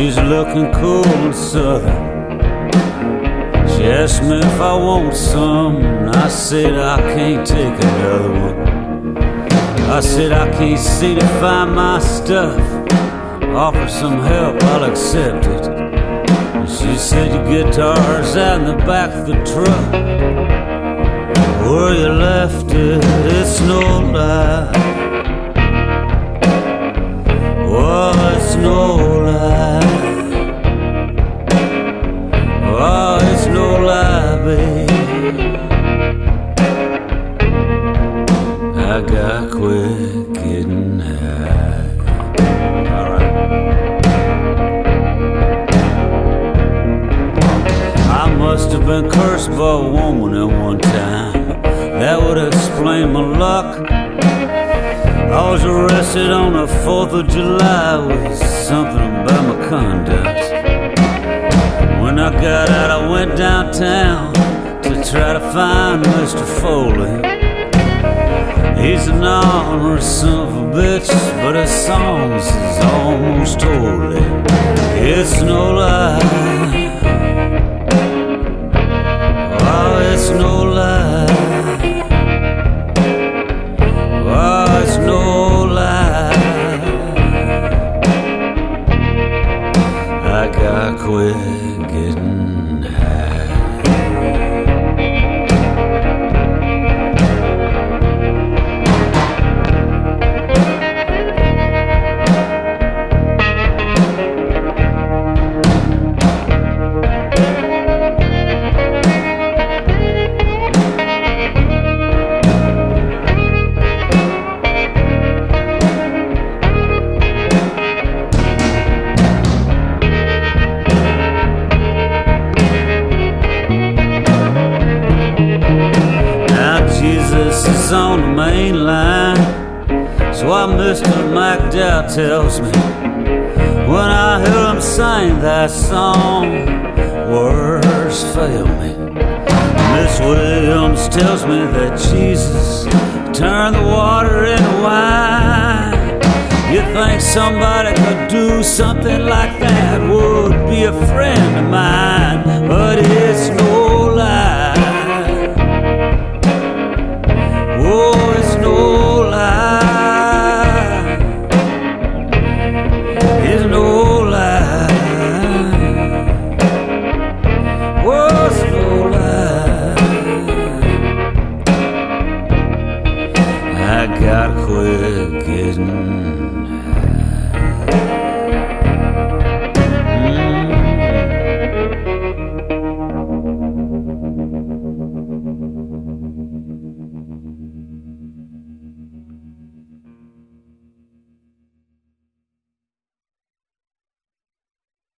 She's looking cool and southern. She asked me if I want some, and I said I can't take another one. I said I can't seem to find my stuff. Offer some help, I'll accept it. And she said your guitar's out in the back of the truck. Where you left it, it's no lie. Oh, it's no lie. Oh, it's no lie, babe. I got quit getting high. All right. I must have been cursed by a woman at one time. That would explain my luck. I was arrested on the 4th of July with something about my conduct. When I got out, I went downtown to try to find Mr. Foley. He's an honorary son of a bitch, but his songs is almost holy. It's no lie. Oh, it's no lie. Oh, it's no lie. I got quit getting high. Jesus is on the main line. So why Mr. McDowell tells me when I hear him sing that song, words fail me. Miss Williams tells me that Jesus turned the water into wine. You think somebody could do something like that? Would be a friend of mine, but it's no lie. Oh, it's no lie. It's no lie. Oh, it's no lie. I gotta quit getting